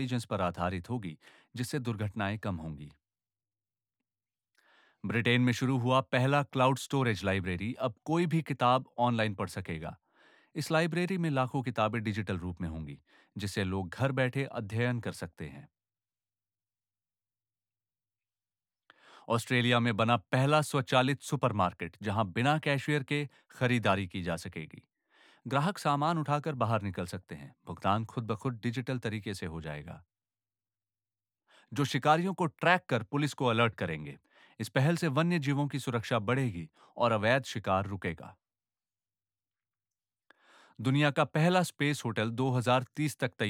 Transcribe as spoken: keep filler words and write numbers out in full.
Intelligence पर आधारित होगी, जिससे दुर्घटनाएं कम होंगी। ब्रिटेन में शुरू हुआ पहला क्लाउड स्टोरेज लाइब्रेरी अब कोई भी किताब ऑनलाइन पढ़ सकेगा। इस लाइब्रेरी में लाखों किताबें डिजिटल रूप में होंगी, जिससे लोग घर बैठे अध्ययन कर सकते हैं। ऑस्ट्रेलिया में बना पहला स्वचालित सुपरमार्केट, जहां बिना कैशियर के खरीदारी की जा सकेगी। ग्राहक सामान उठाकर बाहर निकल सकते हैं। भुगतान खुद ब खुद डिजिटल तरीके से हो जाएगा, जो शिकारियों को ट्रैक कर पुलिस को अलर्ट करेंगे। इस पहल से वन्य जीवों की सुरक्षा बढ़ेगी और अवैध शिकार रुकेगा। दुनिया का पहला स्पेस होटल दो हज़ार तीस तक तैयार